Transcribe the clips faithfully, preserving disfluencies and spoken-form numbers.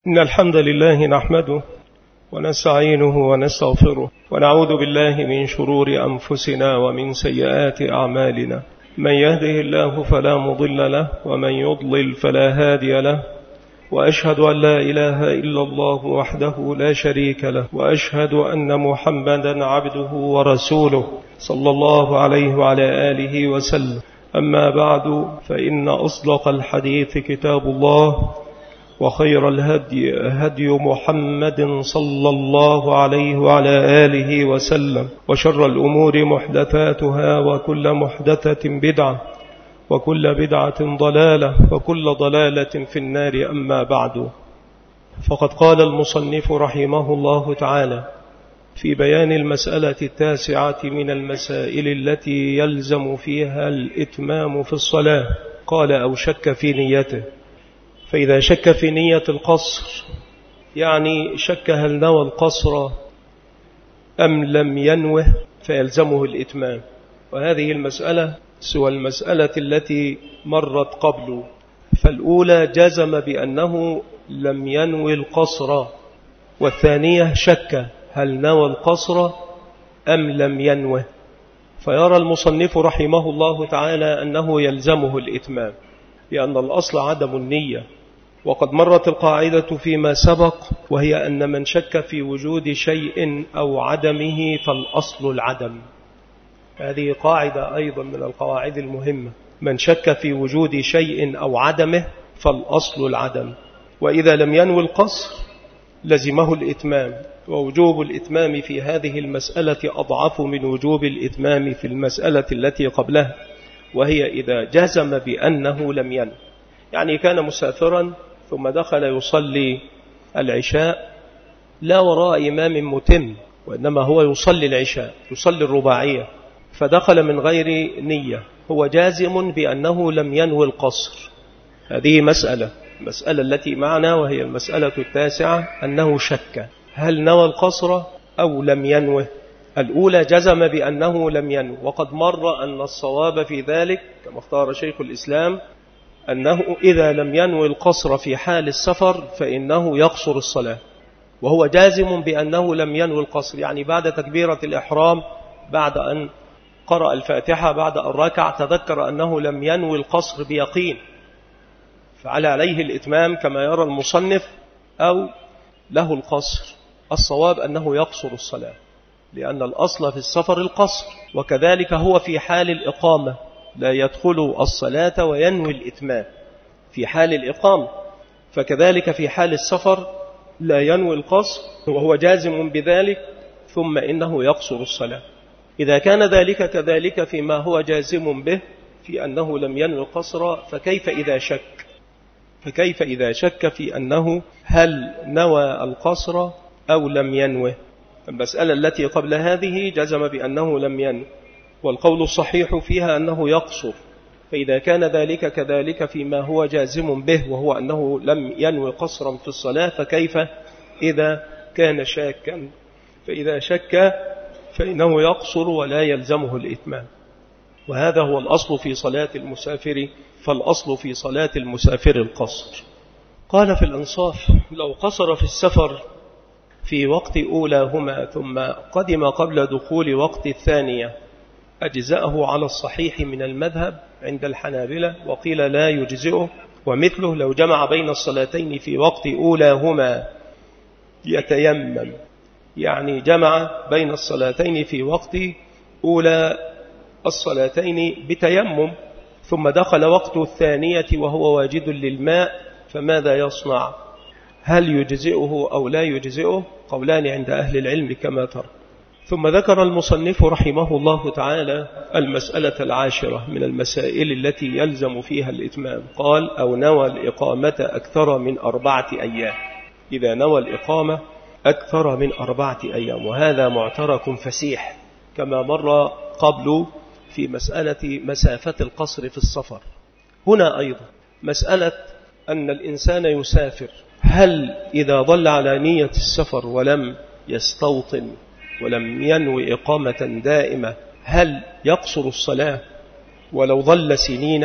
إن الحمد لله نحمده ونستعينه ونستغفره ونعوذ بالله من شرور أنفسنا ومن سيئات أعمالنا. من يهده الله فلا مضل له ومن يضلل فلا هادي له، وأشهد أن لا إله إلا الله وحده لا شريك له، وأشهد أن محمدا عبده ورسوله صلى الله عليه وعلى آله وسلم. أما بعد، فإن أصدق الحديث كتاب الله، وخير الهدي هدي محمد صلى الله عليه وعلى آله وسلم، وشر الأمور محدثاتها، وكل محدثة بدعة، وكل بدعة ضلالة، وكل ضلالة في النار. أما بعد، فقد قال المصنف رحمه الله تعالى في بيان المسألة التاسعة من المسائل التي يلزم فيها الإتمام في الصلاة، قال: أو شك في نيته. فإذا شك في نية القصر، يعني شك هل نوى القصر أم لم ينوه، فيلزمه الإتمام. وهذه المسألة سوى المسألة التي مرت قبل، فالأولى جزم بأنه لم ينوي القصر، والثانية شك هل نوى القصر أم لم ينوه. فيرى المصنف رحمه الله تعالى أنه يلزمه الإتمام، لأن الأصل عدم النية. وقد مرت القاعدة فيما سبق، وهي أن من شك في وجود شيء أو عدمه فالأصل العدم. هذه قاعدة أيضا من القواعد المهمة: من شك في وجود شيء أو عدمه فالأصل العدم. وإذا لم ينوي القصر لزمه الإتمام، ووجوب الإتمام في هذه المسألة أضعف من وجوب الإتمام في المسألة التي قبلها، وهي إذا جزم بأنه لم ينوي. يعني كان مسافرا ثم دخل يصلي العشاء لا وراء إمام متم، وإنما هو يصلي العشاء، يصلي الرباعية، فدخل من غير نية، هو جازم بأنه لم ينوي القصر. هذه مسألة مسألة التي معنا، وهي المسألة التاسعة، أنه شك هل نوى القصر أو لم ينوه. الأولى جزم بأنه لم ينوي، وقد مر أن الصواب في ذلك كما اختار شيخ الإسلام أنه إذا لم ينوي القصر في حال السفر فإنه يقصر الصلاة، وهو جازم بأنه لم ينوي القصر، يعني بعد تكبيرة الإحرام، بعد أن قرأ الفاتحة، بعد أن ركع، تذكر أنه لم ينوي القصر بيقين، فعلى عليه الإتمام كما يرى المصنف، أو له القصر. الصواب أنه يقصر الصلاة، لأن الأصل في السفر القصر، وكذلك هو في حال الإقامة لا يدخل الصلاة وينوي الإتمام في حال الإقامة، فكذلك في حال السفر لا ينوي القصر وهو جازم بذلك، ثم إنه يقصر الصلاة. إذا كان ذلك كذلك فيما هو جازم به في أنه لم ينوي القصر، فكيف إذا شك فكيف إذا شك في أنه هل نوى القصر أو لم ينوه؟ المسألة التي قبل هذه جزم بأنه لم ينوي، والقول الصحيح فيها أنه يقصر. فإذا كان ذلك كذلك فيما هو جازم به، وهو أنه لم ينوي قصرا في الصلاة، فكيف إذا كان شاكا؟ فإذا شك فإنه يقصر ولا يلزمه الإتمام، وهذا هو الأصل في صلاة المسافر. فالأصل في صلاة المسافر القصر. قال في الإنصاف: لو قصر في السفر في وقت أولاهما ثم قدم قبل دخول وقت الثانية أجزأه على الصحيح من المذهب عند الحنابلة، وقيل لا يجزئه. ومثله لو جمع بين الصلاتين في وقت أولاهما يتيمم، يعني جمع بين الصلاتين في وقت أولى الصلاتين بتيمم، ثم دخل وقت الثانية وهو واجد للماء، فماذا يصنع؟ هل يجزئه أو لا يجزئه؟ قولان عند أهل العلم كما ترى. ثم ذكر المصنف رحمه الله تعالى المسألة العاشرة من المسائل التي يلزم فيها الإتمام، قال: أو نوى الإقامة أكثر من أربعة أيام. إذا نوى الإقامة أكثر من أربعة أيام، وهذا معترك فسيح كما مر قبل في مسألة مسافة القصر في السفر. هنا أيضا مسألة أن الإنسان يسافر، هل إذا ظل على نية السفر ولم يستوطن ولم ينوي إقامة دائمة هل يقصر الصلاة ولو ظل سنين؟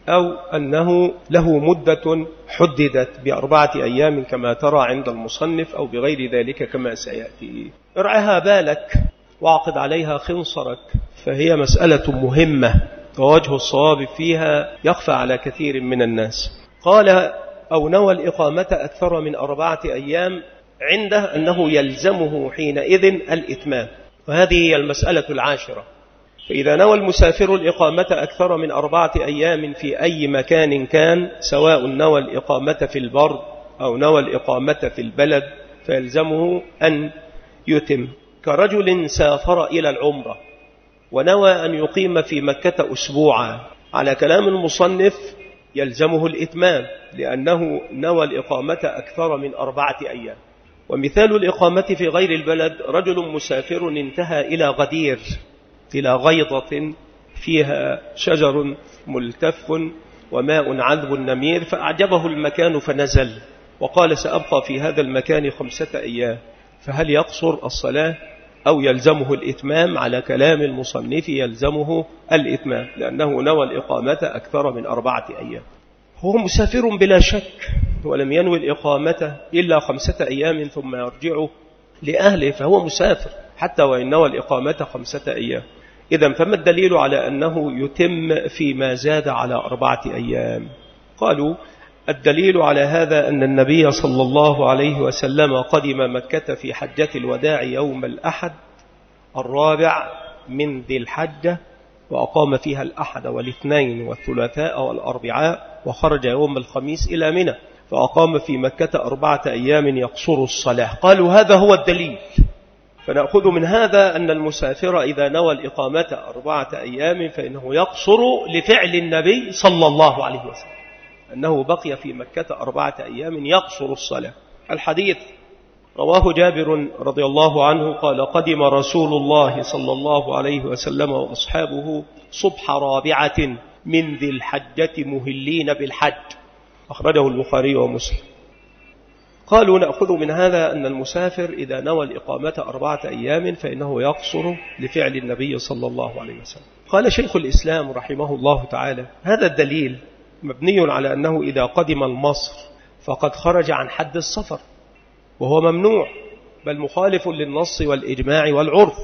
أو أنه له مدة حددت بأربعة أيام كما ترى عند المصنف أو بغير ذلك كما سيأتي. ارعها بالك واعقد عليها خنصرك، فهي مسألة مهمة ووجه الصواب فيها يخفى على كثير من الناس. قال أو نوى الإقامة أكثر من أربعة أيام عنده أنه يلزمه حينئذ الإتمام، وهذه هي المسألة العاشرة. فإذا نوى المسافر الإقامة أكثر من أربعة أيام في أي مكان كان، سواء نوى الإقامة في البر أو نوى الإقامة في البلد، فيلزمه أن يتم. كرجل سافر إلى العمرة ونوى أن يقيم في مكة أسبوعا، على كلام المصنف يلزمه الإتمام لأنه نوى الإقامة أكثر من أربعة أيام. ومثال الإقامة في غير البلد: رجل مسافر انتهى إلى غدير، إلى غيضة فيها شجر ملتف وماء عذب نمير، فأعجبه المكان فنزل وقال سأبقى في هذا المكان خمسة أيام، فهل يقصر الصلاة أو يلزمه الإتمام؟ على كلام المصنف يلزمه الإتمام لأنه نوى الإقامة أكثر من أربعة أيام. هو مسافر بلا شك ولم ينوي الإقامة إلا خمسة أيام ثم يرجع لأهله، فهو مسافر حتى وإن نوى الإقامة خمسة أيام. إذن فما الدليل على أنه يتم فيما زاد على أربعة أيام؟ قالوا الدليل على هذا أن النبي صلى الله عليه وسلم قدم مكة في حجة الوداع يوم الأحد الرابع من ذي الحجة، وأقام فيها الأحد والاثنين والثلاثاء والأربعاء، وخرج يوم الخميس إلى منى، فأقام في مكة أربعة أيام يقصر الصلاة. قالوا هذا هو الدليل. فنأخذ من هذا أن المسافر إذا نوى الإقامة أربعة أيام فإنه يقصر لفعل النبي صلى الله عليه وسلم، أنه بقي في مكة أربعة أيام يقصر الصلاة. الحديث رواه جابر رضي الله عنه قال قدم رسول الله صلى الله عليه وسلم وأصحابه صبح رابعة من ذي الحجة مهلين بالحج، أخرجه البخاري ومسلم. قالوا نأخذ من هذا أن المسافر إذا نوى الإقامة أربعة أيام فإنه يقصر لفعل النبي صلى الله عليه وسلم. قال شيخ الإسلام رحمه الله تعالى هذا الدليل مبني على أنه إذا قدم مصر فقد خرج عن حد السفر، وهو ممنوع بل مخالف للنص والإجماع والعرف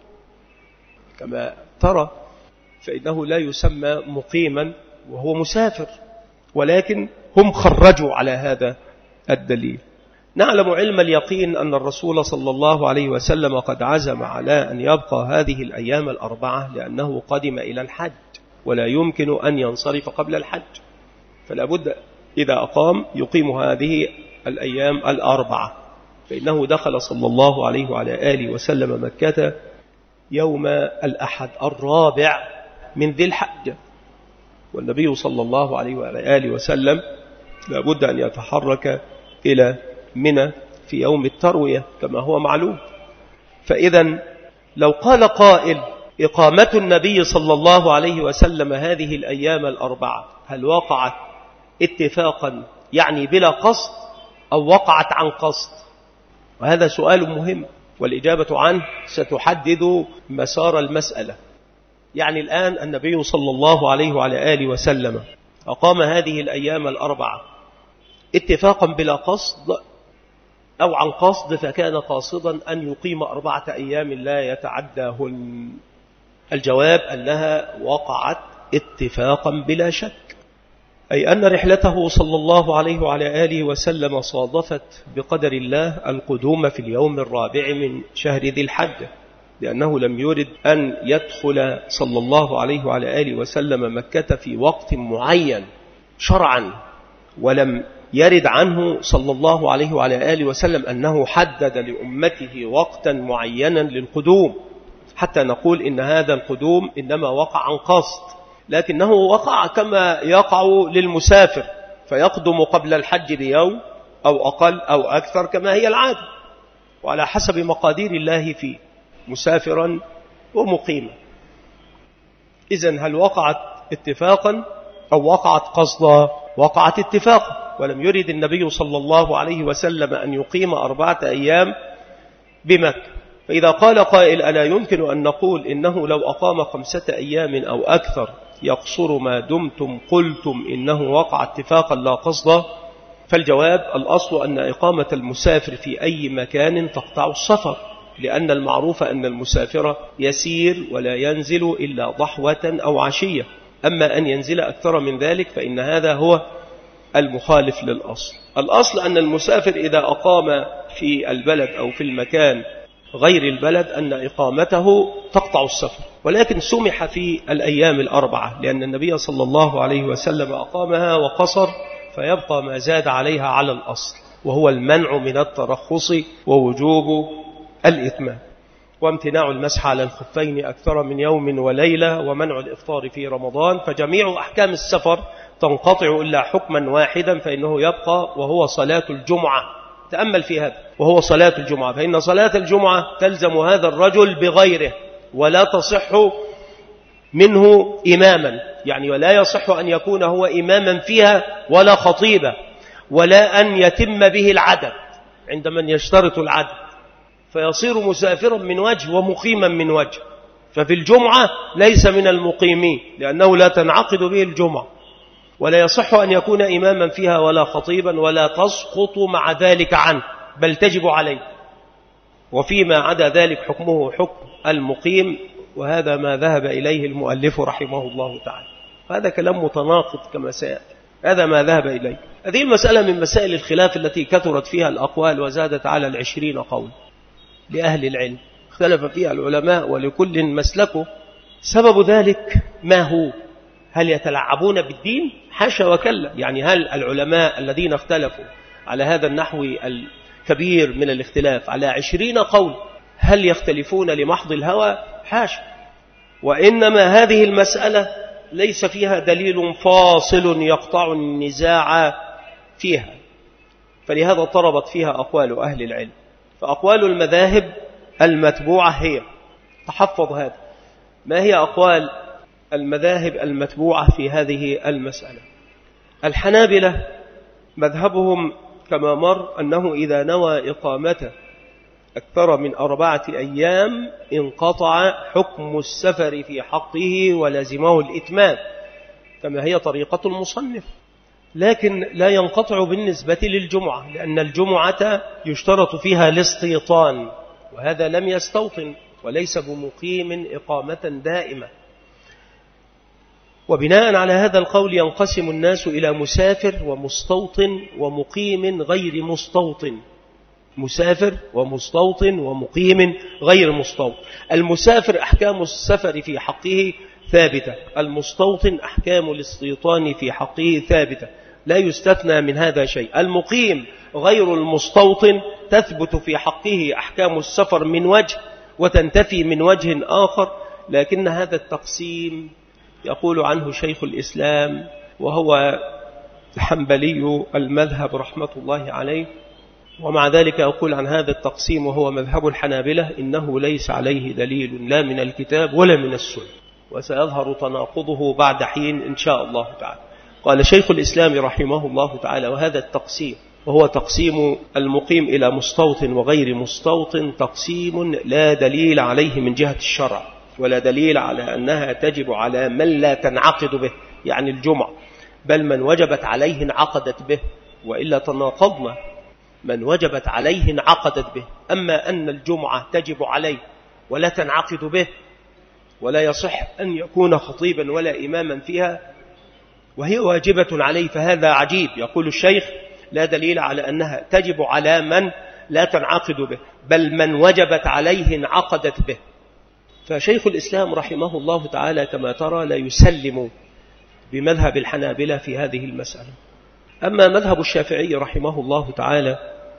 كما ترى، فإنه لا يسمى مقيما وهو مسافر، ولكن هم خرجوا على هذا الدليل. نعلم علم اليقين أن الرسول صلى الله عليه وسلم قد عزم على أن يبقى هذه الأيام الأربعة لأنه قدم إلى الحج ولا يمكن أن ينصرف قبل الحج، فلا بد إذا أقام يقيم هذه الأيام الأربعة، فإنه دخل صلى الله عليه وعلى آله وسلم مكة يوم الأحد الرابع من ذي الحجة، والنبي صلى الله عليه وعلى آله وسلم لا بد أن يتحرك إلى منى في يوم التروية كما هو معلوم. فإذا لو قال قائل إقامة النبي صلى الله عليه وسلم هذه الأيام الأربعة هل وقعت اتفاقا يعني بلا قصد أو وقعت عن قصد؟ وهذا سؤال مهم والإجابة عنه ستحدد مسار المسألة. يعني الآن النبي صلى الله عليه وعلى آله وسلم أقام هذه الأيام الأربعة اتفاقا بلا قصد أو عن قصد، فكان قاصدا أن يقيم أربعة أيام لا يتعداهن. الجواب أنها وقعت اتفاقا بلا شك، أي أن رحلته صلى الله عليه وعلى آله وسلم صادفت بقدر الله القدوم في اليوم الرابع من شهر ذي الحجة، لأنه لم يرد أن يدخل صلى الله عليه وعلى آله وسلم مكة في وقت معين شرعا، ولم يرد عنه صلى الله عليه وعلى آله وسلم أنه حدد لأمته وقتا معينا للقدوم حتى نقول إن هذا القدوم إنما وقع عن قصد، لكنه وقع كما يقع للمسافر فيقدم قبل الحج بيوم أو أقل أو أكثر كما هي العادة، وعلى حسب مقادير الله فيه مسافرا ومقيما. إذن هل وقعت اتفاقا أو وقعت قصدا؟ وقعت اتفاقا، ولم يرد النبي صلى الله عليه وسلم أن يقيم أربعة أيام بمكة. فإذا قال قائل ألا يمكن أن نقول إنه لو أقام خمسة أيام أو أكثر يقصر ما دمتم قلتم إنه وقع اتفاقا لا قصدا؟ فالجواب: الأصل أن إقامة المسافر في أي مكان تقطع السفر، لأن المعروف أن المسافر يسير ولا ينزل إلا ضحوة أو عشية، أما أن ينزل أكثر من ذلك فإن هذا هو المخالف للأصل. الأصل أن المسافر إذا أقام في البلد أو في المكان غير البلد أن إقامته تقطع السفر، ولكن سمح في الأيام الأربعة لأن النبي صلى الله عليه وسلم أقامها وقصر، فيبقى ما زاد عليها على الأصل، وهو المنع من الترخص ووجوب الإتمام، وامتناع المسح على الخفين أكثر من يوم وليلة، ومنع الإفطار في رمضان. فجميع أحكام السفر تنقطع إلا حكما واحدا فإنه يبقى، وهو صلاة الجمعة. تأمل في هذا، وهو صلاة الجمعة، فإن صلاة الجمعة تلزم هذا الرجل بغيره ولا تصح منه إماما، يعني ولا يصح أن يكون هو إماما فيها ولا خطيبا، ولا أن يتم به العدد عند من يشترط العدد، فيصير مسافرا من وجه ومقيما من وجه. ففي الجمعة ليس من المقيمين لأنه لا تنعقد به الجمعة، ولا يصح أن يكون إماما فيها ولا خطيبا، ولا تسقط مع ذلك عنه بل تجب عليه، وفيما عدا ذلك حكمه حكم المقيم، وهذا ما ذهب إليه المؤلف رحمه الله تعالى. هذا كلام متناقض كما سيأتي، هذا ما ذهب إليه. هذه المسألة من مسائل الخلاف التي كثرت فيها الأقوال وزادت على العشرين قول لأهل العلم، اختلف فيها العلماء ولكل مسلكه. سبب ذلك ما هو؟ هل يتلعبون بالدين؟ حاشا وكلا. يعني هل العلماء الذين اختلفوا على هذا النحو الكبير من الاختلاف على عشرين قول هل يختلفون لمحض الهوى؟ حاشا، وإنما هذه المسألة ليس فيها دليل فاصل يقطع النزاع فيها، فلهذا اضطربت فيها أقوال أهل العلم. فأقوال المذاهب المتبوعة هي، تحفظ هذا، ما هي أقوال المذاهب المتبوعة في هذه المسألة؟ الحنابلة مذهبهم كما مر أنه إذا نوى إقامته أكثر من أربعة أيام انقطع حكم السفر في حقه ولزمه الإتمام، كما هي طريقة المصنف. لكن لا ينقطع بالنسبة للجمعة، لأن الجمعة يشترط فيها الاستيطان، وهذا لم يستوطن وليس بمقيم إقامة دائمة. وبناء على هذا القول ينقسم الناس إلى مسافر ومستوطن ومقيم غير مستوطن. مسافر ومستوطن ومقيم غير مستوطن. المسافر أحكام السفر في حقه ثابتة، المستوطن أحكام الاستيطان في حقه ثابتة، لا يستثنى من هذا شيء. المقيم غير المستوطن تثبت في حقه أحكام السفر من وجه وتنتفي من وجه آخر، لكن هذا التقسيم يقول عنه شيخ الإسلام وهو الحنبلي المذهب رحمة الله عليه، ومع ذلك يقول عن هذا التقسيم وهو مذهب الحنابلة إنه ليس عليه دليل لا من الكتاب ولا من السنة، وسيظهر تناقضه بعد حين إن شاء الله تعالى. قال شيخ الإسلام رحمه الله تعالى: وهذا التقسيم وهو تقسيم المقيم إلى مستوطن وغير مستوطن تقسيم لا دليل عليه من جهة الشرع، ولا دليل على أنها تجب على من لا تنعقد به، يعني الجمعة، بل من وجبت عليه انعقدت به، وإلا تناقضنا. من وجبت عليه انعقدت به، أما أن الجمعة تجب عليه ولا تنعقد به ولا يصح أن يكون خطيبا ولا إماما فيها وهي واجبة عليه، فهذا عجيب. يقول الشيخ: لا دليل على أنها تجب على من لا تنعقد به، بل من وجبت عليه انعقدت به. فشيخ الإسلام رحمه الله تعالى كما ترى لا يسلم بمذهب الحنابلة في هذه المسألة. أما مذهب الشافعي رحمه الله تعالى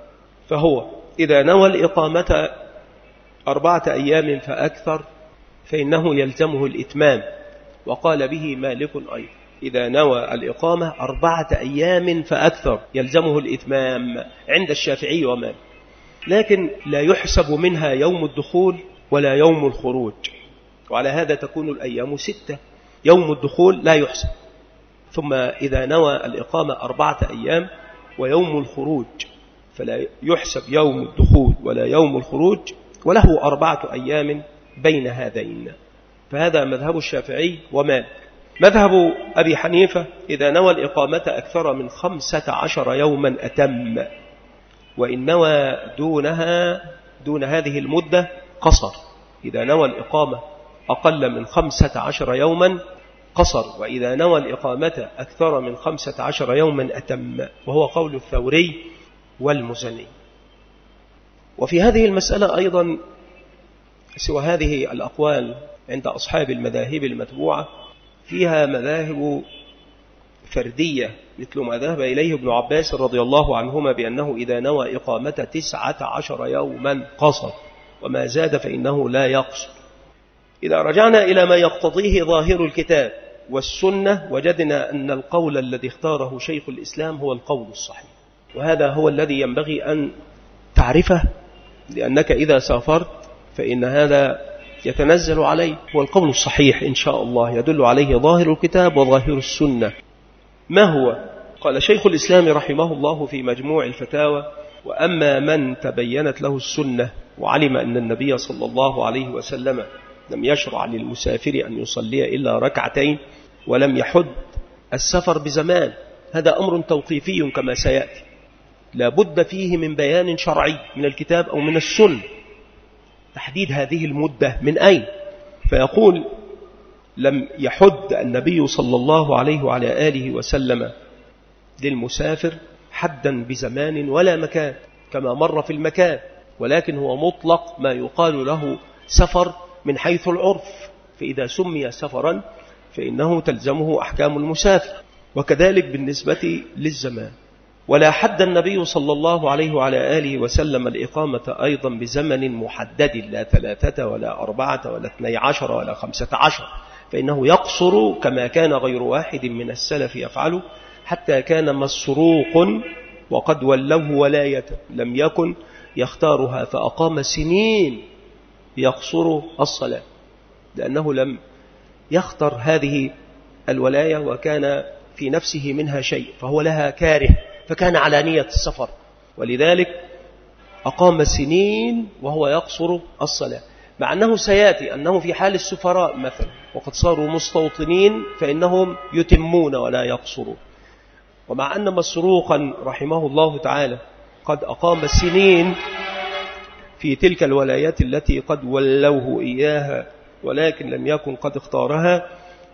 فهو إذا نوى الإقامة أربعة أيام فأكثر فإنه يلزمه الإتمام، وقال به مالك أيضا: إذا نوى الإقامة أربعة أيام فأكثر يلزمه الإتمام عند الشافعي ومالك، لكن لا يحسب منها يوم الدخول ولا يوم الخروج، وعلى هذا تكون الأيام ستة. يوم الدخول لا يحسب، ثم إذا نوى الإقامة أربعة أيام ويوم الخروج فلا يحسب يوم الدخول ولا يوم الخروج، وله أربعة أيام بين هذين. فهذا مذهب الشافعي ومالك. مذهب أبي حنيفة إذا نوى الإقامة أكثر من خمسة عشر يوما أتم، وإن نوى دونها دون هذه المدة قصر. إذا نوى الإقامة أقل من خمسة عشر يوما قصر، وإذا نوى الإقامة أكثر من خمسة عشر يوما أتم، وهو قول الثوري والمزني. وفي هذه المسألة أيضا سوى هذه الأقوال عند أصحاب المذاهب المتبوعة فيها مذاهب فردية، مثل ما ذهب إليه ابن عباس رضي الله عنهما بأنه إذا نوى إقامة تسعة عشر يوما قصر، وما زاد فإنه لا يقصر. إذا رجعنا إلى ما يقتضيه ظاهر الكتاب والسنة وجدنا أن القول الذي اختاره شيخ الإسلام هو القول الصحيح، وهذا هو الذي ينبغي أن تعرفه، لأنك إذا سافرت فإن هذا يتنزل عليه. هو القول الصحيح إن شاء الله يدل عليه ظاهر الكتاب وظاهر السنة. ما هو؟ قال شيخ الإسلام رحمه الله في مجموع الفتاوى: وأما من تبينت له السنة وعلم أن النبي صلى الله عليه وسلم لم يشرع للمسافر أن يصلي إلا ركعتين ولم يحد السفر بزمان، هذا أمر توقيفي كما سيأتي، لا بد فيه من بيان شرعي من الكتاب أو من السنة. تحديد هذه المدة من أين؟ فيقول: لم يحد النبي صلى الله عليه وعلى آله وسلم للمسافر حدا بزمان ولا مكان كما مر في المكان، ولكن هو مطلق ما يقال له سفر من حيث العرف، فإذا سمي سفرا فإنه تلزمه أحكام المسافر، وكذلك بالنسبة للزمان. ولا حد النبي صلى الله عليه وعلى آله وسلم الإقامة أيضا بزمن محدد، لا ثلاثة ولا أربعة ولا اثني عشر ولا خمسة عشر، فإنه يقصر كما كان غير واحد من السلف يفعله، حتى كان مسروق وقد ولوه ولاية لم يكن يختارها فأقام سنين يقصر الصلاة، لأنه لم يختر هذه الولاية وكان في نفسه منها شيء فهو لها كاره، فكان على نية السفر، ولذلك أقام سنين وهو يقصر الصلاة، مع أنه سيأتي أنه في حال السفراء مثلا وقد صاروا مستوطنين فإنهم يتمون ولا يقصرون. ومع أن مسروقا رحمه الله تعالى قد أقام سنين في تلك الولايات التي قد ولوه إياها ولكن لم يكن قد اختارها،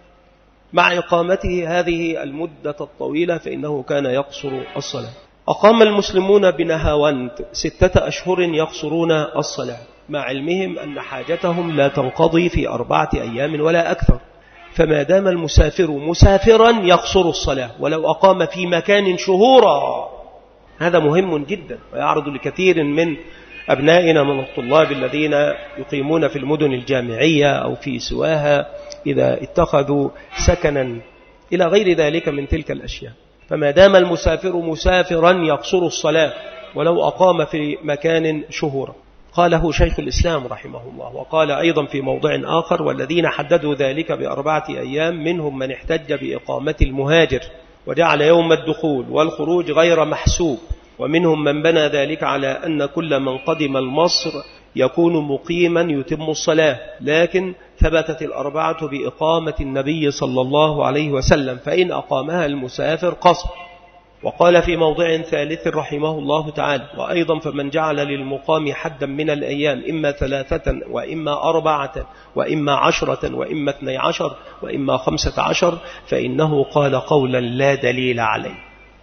مع إقامته هذه المدة الطويلة فإنه كان يقصر الصلاة. أقام المسلمون بنهاوند ستة أشهر يقصرون الصلاة، مع علمهم أن حاجتهم لا تنقضي في أربعة أيام ولا أكثر، فما دام المسافر مسافرا يقصر الصلاة ولو أقام في مكان شهورا. هذا مهم جدا ويعرض لكثير من أبنائنا من الطلاب الذين يقيمون في المدن الجامعية أو في سواها إذا اتخذوا سكنا إلى غير ذلك من تلك الأشياء. فما دام المسافر مسافرا يقصر الصلاة ولو أقام في مكان شهورا. قاله شيخ الإسلام رحمه الله. وقال أيضا في موضع آخر: والذين حددوا ذلك بأربعة أيام منهم من احتج بإقامة المهاجر وجعل يوم الدخول والخروج غير محسوب، ومنهم من بنى ذلك على أن كل من قدم المصر يكون مقيما يتم الصلاة، لكن ثبتت الأربعة بإقامة النبي صلى الله عليه وسلم، فإن أقامها المسافر قصر. وقال في موضع ثالث رحمه الله تعالى: وأيضا فمن جعل للمقام حدا من الأيام إما ثلاثة وإما أربعة وإما عشرة وإما اثني عشر وإما خمسة عشر فإنه قال قولا لا دليل عليه.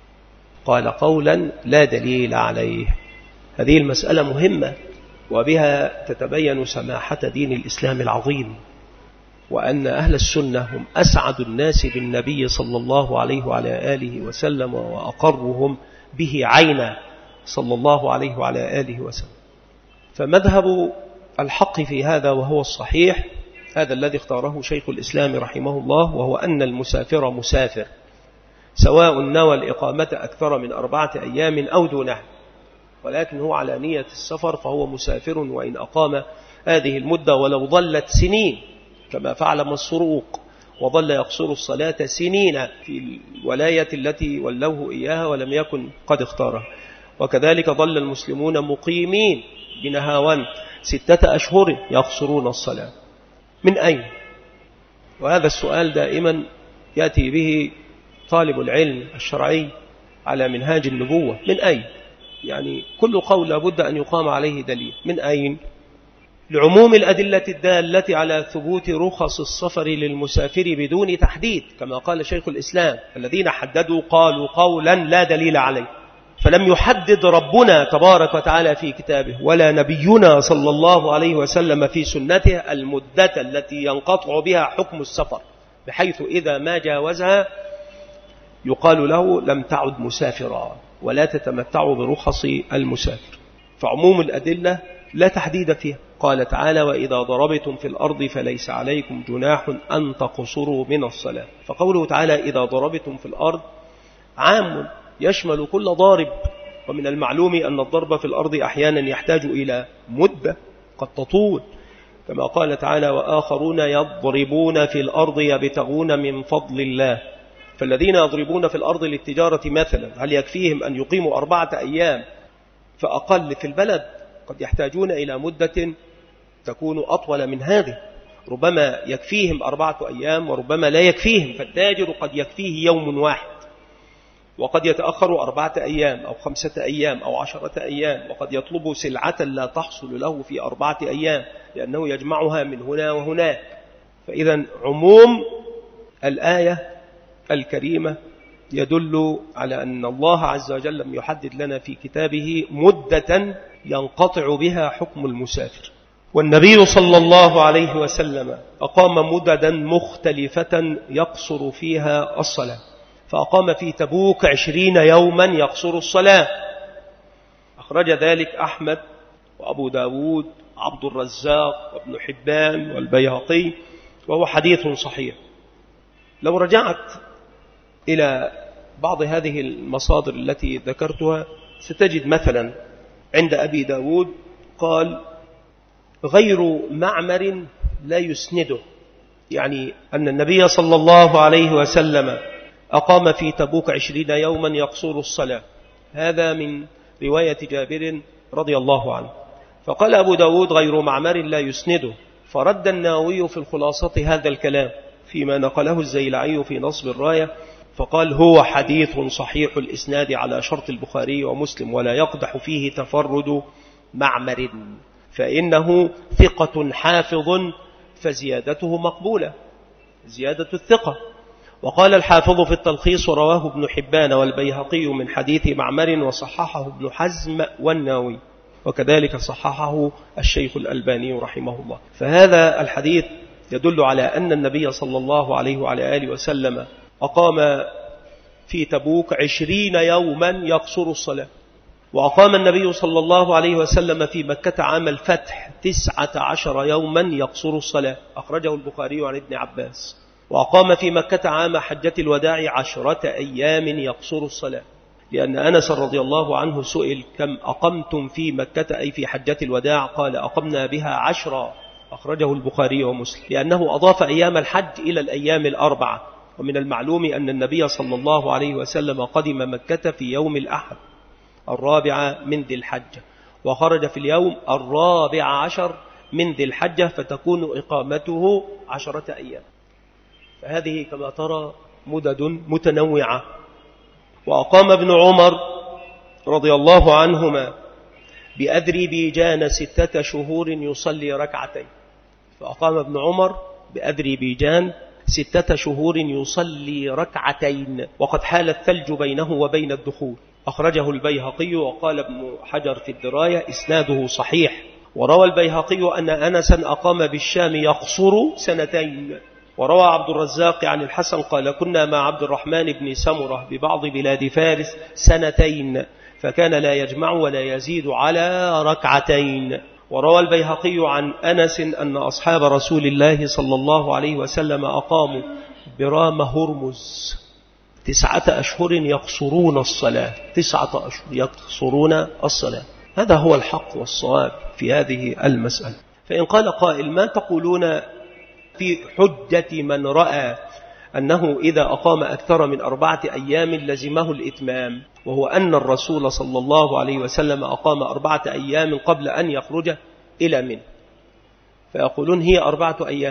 قال قولا لا دليل عليه. هذه المسألة مهمة، وبها تتبين سماحة دين الإسلام العظيم، وأن أهل السنة هم أسعد الناس بالنبي صلى الله عليه وعلى آله وسلم وأقرهم به عينا صلى الله عليه وعلى آله وسلم. فمذهب الحق في هذا وهو الصحيح هذا الذي اختاره شيخ الإسلام رحمه الله، وهو أن المسافر مسافر سواء نوى الإقامة أكثر من أربعة أيام أو دونها، ولكن هو على نية السفر فهو مسافر وإن أقام هذه المدة ولو ظلت سنين، كما فعل مسروق وظل يقصر الصلاة سنين في الولاية التي ولوه إياها ولم يكن قد اختارها. وكذلك ظل المسلمون مقيمين بنهاوند ستة أشهر يقصرون الصلاة. من أين؟ وهذا السؤال دائما يأتي به طالب العلم الشرعي على منهاج النبوة. من أين؟ يعني كل قول لابد أن يقام عليه دليل. من أين؟ لعموم الأدلة الدالة على ثبوت رخص السفر للمسافر بدون تحديد، كما قال شيخ الإسلام: الذين حددوا قالوا قولا لا دليل عليه. فلم يحدد ربنا تبارك وتعالى في كتابه ولا نبينا صلى الله عليه وسلم في سنته المدة التي ينقطع بها حكم السفر، بحيث إذا ما جاوزها يقال له لم تعد مسافرا ولا تتمتع برخص المسافر. فعموم الأدلة لا تحديد فيها. قال تعالى: وإذا ضربتم في الأرض فليس عليكم جناح أن تقصروا من الصلاة. فقوله تعالى إذا ضربتم في الأرض عام يشمل كل ضارب، ومن المعلوم أن الضرب في الأرض أحيانا يحتاج إلى مدة قد تطول، كما قال تعالى: وآخرون يضربون في الأرض يبتغون من فضل الله. فالذين يضربون في الأرض للتجارة مثلا هل يكفيهم أن يقيموا أربعة أيام فأقل في البلد؟ قد يحتاجون إلى مدة تكون أطول من هذه، ربما يكفيهم أربعة أيام وربما لا يكفيهم. فالتاجر قد يكفيه يوم واحد، وقد يتأخر أربعة أيام أو خمسة أيام أو عشرة أيام، وقد يطلب سلعة لا تحصل له في أربعة أيام لأنه يجمعها من هنا وهناك. فإذا عموم الآية الكريمة يدل على أن الله عز وجل لم يحدد لنا في كتابه مدة ينقطع بها حكم المسافر. والنبي صلى الله عليه وسلم أقام مددا مختلفة يقصر فيها الصلاة، فأقام في تبوك عشرين يوما يقصر الصلاة. أخرج ذلك أحمد وأبو داود عبد الرزاق وابن حبان والبيهقي، وهو حديث صحيح. لو رجعت إلى بعض هذه المصادر التي ذكرتها ستجد مثلا عند أبي داود قال غير معمر لا يسنده، يعني أن النبي صلى الله عليه وسلم أقام في تبوك عشرين يوما يقصر الصلاة. هذا من رواية جابر رضي الله عنه. فقال أبو داود غير معمر لا يسنده، فرد النووي في الخلاصة هذا الكلام فيما نقله الزيلعي في نصب الراية، فقال هو حديث صحيح الإسناد على شرط البخاري ومسلم، ولا يقدح فيه تفرد معمر، فإنه ثقة حافظ فزيادته مقبولة، زيادة الثقة. وقال الحافظ في التلخيص رواه ابن حبان والبيهقي من حديث معمر وصححه ابن حزم والناوي، وكذلك صححه الشيخ الألباني رحمه الله. فهذا الحديث يدل على أن النبي صلى الله عليه وعلى آله وسلم أقام في تبوك عشرين يوما يقصر الصلاة. وأقام النبي صلى الله عليه وسلم في مكة عام الفتح تسعة عشر يوما يقصر الصلاة، أخرجه البخاري عن ابن عباس. وأقام في مكة عام حجة الوداع عشرة أيام يقصر الصلاة، لأن أنس رضي الله عنه سئل كم أقمتم في مكة أي في حجة الوداع؟ قال أقمنا بها عشرة، أخرجه البخاري ومسلم، لأنه أضاف أيام الحج إلى الأيام الأربعة. ومن المعلوم أن النبي صلى الله عليه وسلم قدم مكة في يوم الأحد الرابع من ذي الحجة، وخرج في اليوم الرابع عشر من ذي الحجة، فتكون إقامته عشرة أيام. فهذه كما ترى مدد متنوعة. وأقام ابن عمر رضي الله عنهما بأذربيجان ستة شهور يصلي ركعتين. فأقام ابن عمر بأذربيجان ستة شهور يصلي ركعتين، وقد حال الثلج بينه وبين الدخول. أخرجه البيهقي، وقال ابن حجر في الدراية إسناده صحيح. وروى البيهقي أن أنسا أقام بالشام يقصر سنتين. وروى عبد الرزاق عن الحسن قال كنا مع عبد الرحمن بن سمرة ببعض بلاد فارس سنتين، فكان لا يجمع ولا يزيد على ركعتين. وروى البيهقي عن أنس أن أصحاب رسول الله صلى الله عليه وسلم أقاموا برام هرمز تسعة أشهر يقصرون الصلاة، تسعة أشهر يقصرون الصلاة. هذا هو الحق والصواب في هذه المسألة. فإن قال قائل ما تقولون في حجة من رأى أنه إذا أقام أكثر من أربعة أيام لزمه الإتمام، وهو أن الرسول صلى الله عليه وسلم أقام أربعة أيام قبل أن يخرج إلى منى، فيقولون هي أربعة أيام.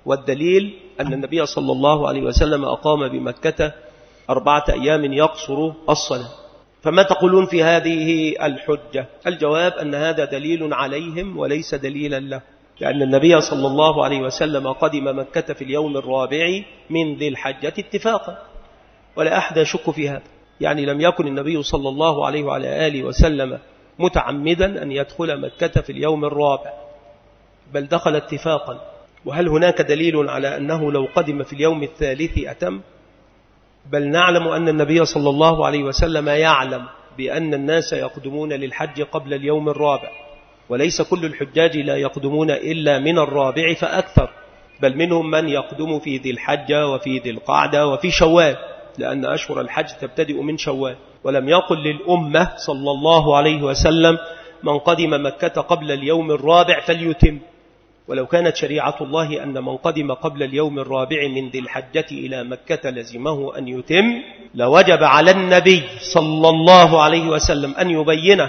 والدليل أن النبي صلى الله عليه وسلم أقام بمكة أربعة أيام يقصر الصلاة. فما تقولون في هذه الحجة؟ الجواب أن هذا دليل عليهم وليس دليلا له، لأن النبي صلى الله عليه وسلم قدم مكة في اليوم الرابع من ذي الحجة اتفاقا، ولا أحد يشك في هذا. يعني لم يكن النبي صلى الله عليه وعلى آله وسلم متعمدا أن يدخل مكة في اليوم الرابع، بل دخل اتفاقا. وهل هناك دليل على أنه لو قدم في اليوم الثالث أتم؟ بل نعلم أن النبي صلى الله عليه وسلم يعلم بأن الناس يقدمون للحج قبل اليوم الرابع، وليس كل الحجاج لا يقدمون إلا من الرابع فأكثر، بل منهم من يقدم في ذي الحجة وفي ذي القعدة وفي شوال، لأن أشهر الحج تبتدئ من شوال. ولم يقل للأمة صلى الله عليه وسلم من قدم مكة قبل اليوم الرابع فليتم. ولو كانت شريعة الله أن من قدم قبل اليوم الرابع من ذي الحجة إلى مكة لزمه أن يتم، لوجب على النبي صلى الله عليه وسلم أن يبينه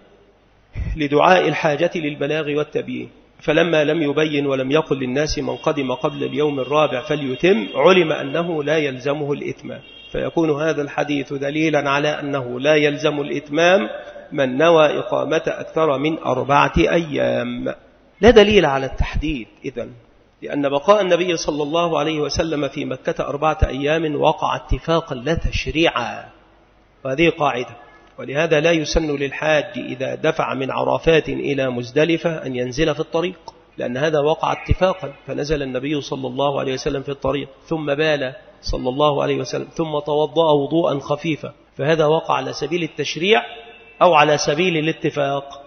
لدعاء الحاجة للبلاغ والتبيين. فلما لم يبين ولم يقل للناس من قدم قبل اليوم الرابع فليتم، علم أنه لا يلزمه الإتمام، فيكون هذا الحديث دليلا على أنه لا يلزم الإتمام من نوى إقامة أكثر من أربعة أيام. لا دليل على التحديد إذن، لأن بقاء النبي صلى الله عليه وسلم في مكة أربعة أيام وقع اتفاقا لا تشريعا، وهذه قاعدة. ولهذا لا يسن للحاج إذا دفع من عرفات إلى مزدلفة أن ينزل في الطريق، لأن هذا وقع اتفاقا. فنزل النبي صلى الله عليه وسلم في الطريق، ثم بال صلى الله عليه وسلم، ثم توضأ وضوءا خفيفا، فهذا وقع على سبيل التشريع أو على سبيل الاتفاق؟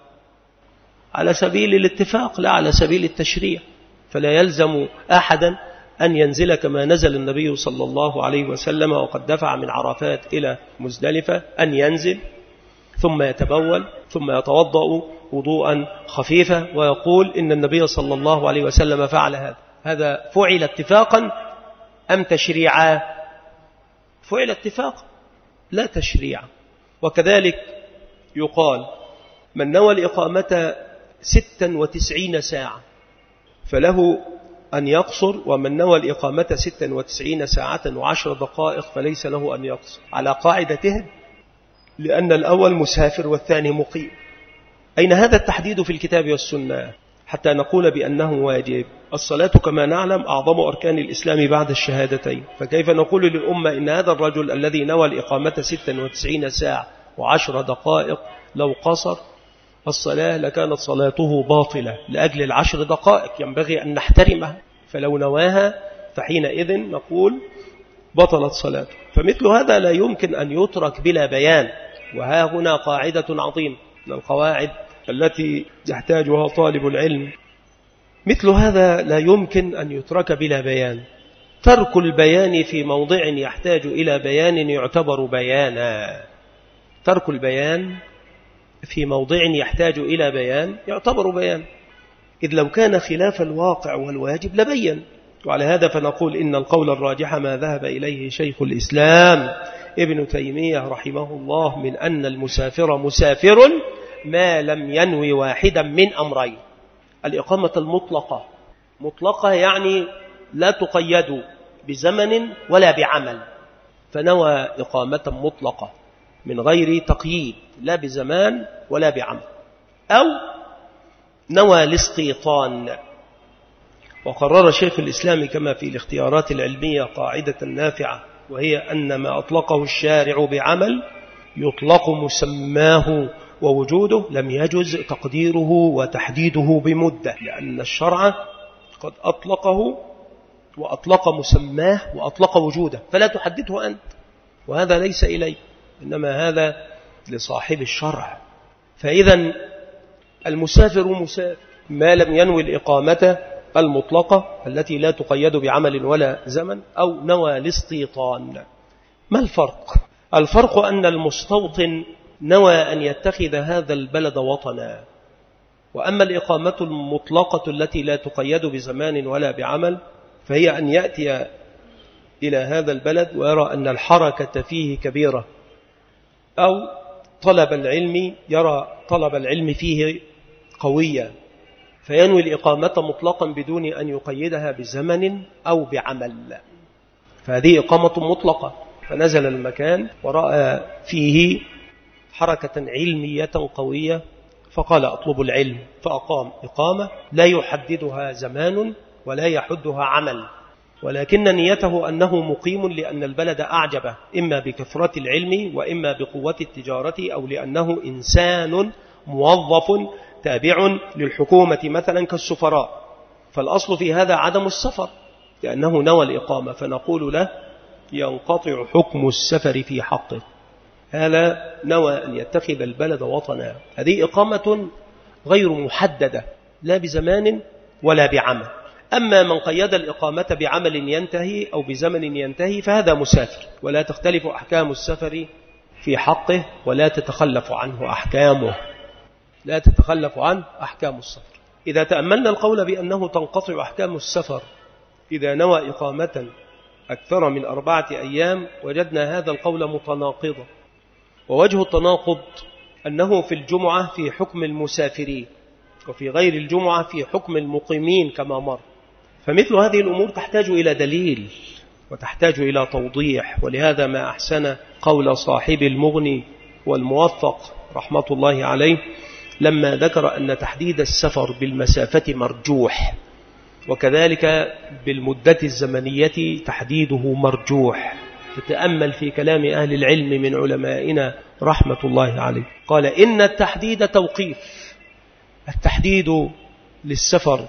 على سبيل الاتفاق لا على سبيل التشريع. فلا يلزم أحدا أن ينزل كما نزل النبي صلى الله عليه وسلم وقد دفع من عرفات إلى مزدلفة، أن ينزل ثم يتبول ثم يتوضأ وضوءا خفيفا ويقول إن النبي صلى الله عليه وسلم فعل هذا. هذا فعل اتفاقا أم تشريعا؟ فعل اتفاقا لا تشريعا. وكذلك يقال من نوى الإقامة ستا وتسعين ساعة فله أن يقصر، ومن نوى الإقامة ستا وتسعين ساعة وعشر دقائق فليس له أن يقصر، على قاعدتهم، لأن الأول مسافر والثاني مقيم. أين هذا التحديد في الكتاب والسنة حتى نقول بأنه واجب؟ الصلاة كما نعلم أعظم أركان الإسلام بعد الشهادتين، فكيف نقول للأمة إن هذا الرجل الذي نوى الإقامة ستا وتسعين ساعة وعشر دقائق لو قصر الصلاة لكانت صلاته باطلة لأجل العشر دقائق، ينبغي أن نحترمها. فلو نواها فحينئذ نقول بطلت صلاته. فمثل هذا لا يمكن أن يترك بلا بيان، وها هنا قاعدة عظيمة من القواعد التي يحتاجها طالب العلم. مثل هذا لا يمكن أن يترك بلا بيان. ترك البيان في موضع يحتاج إلى بيان يعتبر بيانا. ترك البيان في موضع يحتاج إلى بيان يعتبر بيان، إذ لو كان خلاف الواقع والواجب لبين. وعلى هذا فنقول إن القول الراجح ما ذهب إليه شيخ الإسلام ابن تيمية رحمه الله من أن المسافر مسافر ما لم ينوي واحدا من أمرين. الإقامة المطلقة، مطلقة يعني لا تقيد بزمن ولا بعمل، فنوى إقامة مطلقة من غير تقييد لا بزمان ولا بعمل، أو نوى الاستيطان. وقرر شيخ الإسلام كما في الاختيارات العلمية قاعدة نافعة، وهي أن ما أطلقه الشارع بعمل يطلق مسماه ووجوده، لم يجز تقديره وتحديده بمدة، لأن الشرع قد أطلقه وأطلق مسماه وأطلق وجوده، فلا تحدده أنت، وهذا ليس إليه، إنما هذا لصاحب الشرع. فإذا المسافر مسافر ما لم ينوي الإقامة المطلقة التي لا تقيد بعمل ولا زمن، أو نوى الاستيطان. ما الفرق؟ الفرق أن المستوطن نوى أن يتخذ هذا البلد وطنا، وأما الإقامة المطلقة التي لا تقيد بزمان ولا بعمل فهي أن يأتي إلى هذا البلد ويرى أن الحركة فيه كبيرة، أو طلب العلم يرى طلب العلم فيه قوية، فينوي الإقامة مطلقا بدون أن يقيدها بزمن أو بعمل، فهذه إقامة مطلقة. فنزل المكان ورأى فيه حركة علمية قوية فقال أطلب العلم، فأقام إقامة لا يحددها زمان ولا يحدها عمل، ولكن نيته أنه مقيم لأن البلد أعجبه، إما بكثرة العلم وإما بقوة التجارة أو لأنه إنسان موظف تابع للحكومة مثلا كالسفراء، فالأصل في هذا عدم السفر لأنه نوى الإقامة، فنقول له ينقطع حكم السفر في حقه، هذا نوى أن يتخذ البلد وطنا. هذه إقامة غير محددة لا بزمان ولا بعمل. أما من قيد الإقامة بعمل ينتهي أو بزمن ينتهي فهذا مسافر، ولا تختلف أحكام السفر في حقه ولا تتخلف عنه أحكامه، لا تتخلف عنه أحكام السفر. إذا تأملنا القول بأنه تنقطع أحكام السفر إذا نوى إقامة أكثر من أربعة أيام وجدنا هذا القول متناقضا، ووجه التناقض أنه في الجمعة في حكم المسافرين وفي غير الجمعة في حكم المقيمين كما مر، فمثل هذه الأمور تحتاج إلى دليل وتحتاج إلى توضيح. ولهذا ما أحسن قول صاحب المغني والموفق رحمة الله عليه لما ذكر أن تحديد السفر بالمسافة مرجوح، وكذلك بالمدة الزمنية تحديده مرجوح. تتأمل في كلام أهل العلم من علمائنا رحمة الله عليه، قال إن التحديد توقيف، التحديد للسفر